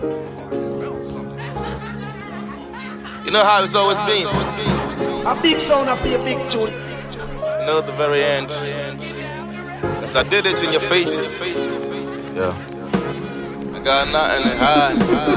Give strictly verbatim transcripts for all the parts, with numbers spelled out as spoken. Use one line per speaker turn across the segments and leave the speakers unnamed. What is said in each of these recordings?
You know how it's always been.
A big sound, a big tune.
You know, at the very end, as I did it in your faces. Yeah. I got nothing to hide.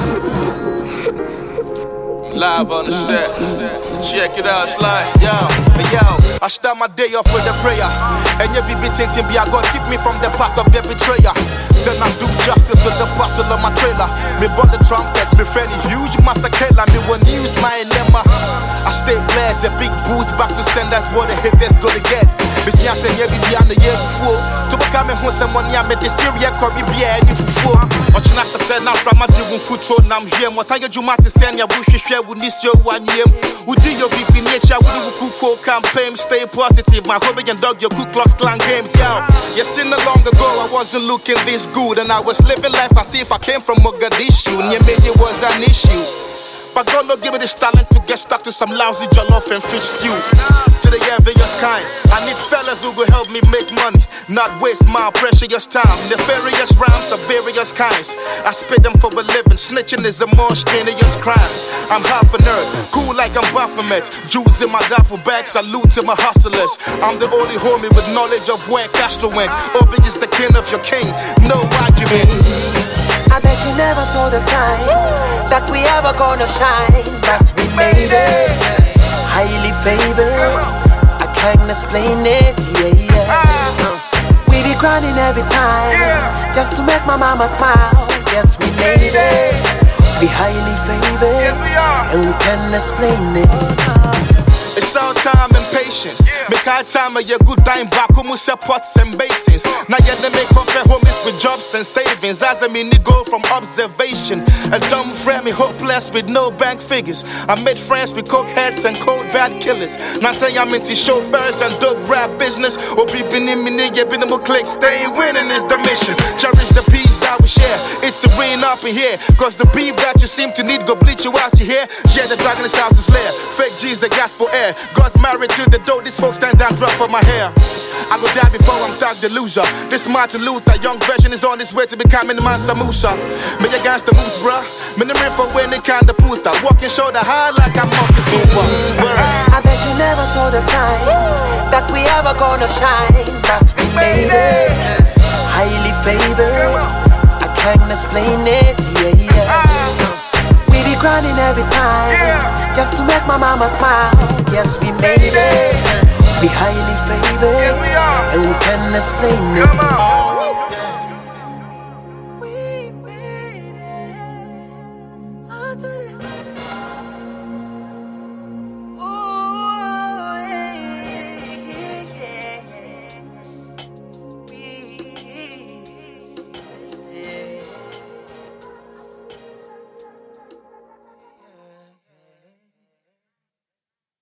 Live on the set. Check it out, it's like, yo, hey, yo. I start my day off with a prayer. And you be beating me, God keep me from the path of the betrayer. Then I do justice to the bustle of my trailer. Me bought the trumpets, me fairly huge massacre. Me will use my enema. I stay blessed, a big boots back to send, that's what the haters gonna get. Me see I say, yeah, be beyond the year before. To become a home, someone, yeah, me the Syria, could be any before. But you know, I said, now from my doing food, and I'm here. What I get you, Martin, send your bush, share with this year one year. Who do your B P nature, we do cool campaign, stay positive. My hobby and dog, your Ku Klux Klan games, yo. You seen a long ago, I wasn't looking this good, and I was living life as if I came from Mogadishu. And you made it was an issue. But God don't give me this talent to get stuck to some lousy jollof and fish stew. To the envious kind, I need fellas who will help me make money, not waste my precious time. Nefarious rhymes of various kinds, I spit them for a living. Snitching is a more strenuous crime. I'm half a nerd, cool like I'm Baphomet. Jewels in my duffel bag, salute to my hustlers. I'm the only homie with knowledge of where Castro went. Obi is the king of your king, no argument.
I bet you never saw the sign that we ever gonna shine, but we made it. Highly favored, I can't explain it, yeah, yeah. We be grinding every time, just to make my mama smile. Yes, we made it. We highly favored, and we can't explain it.
It's all time and patience. Make our time a your good time back, almost pots and basins. Now you they make up homies with jobs and savings. As a mini goal from observation. A dumb friend me hopeless with no bank figures. I made friends with cokeheads and cold bad killers. Now say I'm into chauffeurs and dope rap business. Or people in me nigga been able click, staying winning is the mission. Cherish the peace that we share. It's serene up in here. Cause the beef that you seem to need go bleach you out, you hear? Yeah, the dragon is out his lair. Fake G's the gospel air. God's married to the dough, these folks stand down, drop for my hair. I go die before I'm thug the loser. This Martin Luther, young version is on his way to becoming Mansa Musa. Me against the moose, bruh. Me the for when they kind of puta. Walking shoulder high like I'm walking super.
I bet you never saw the sign that we ever gonna shine, but we made it. Highly favored, I can't explain it, yeah, yeah. We be grinding every time, just to make my mama smile. Yes, we made it. We highly favored, and we can explain it.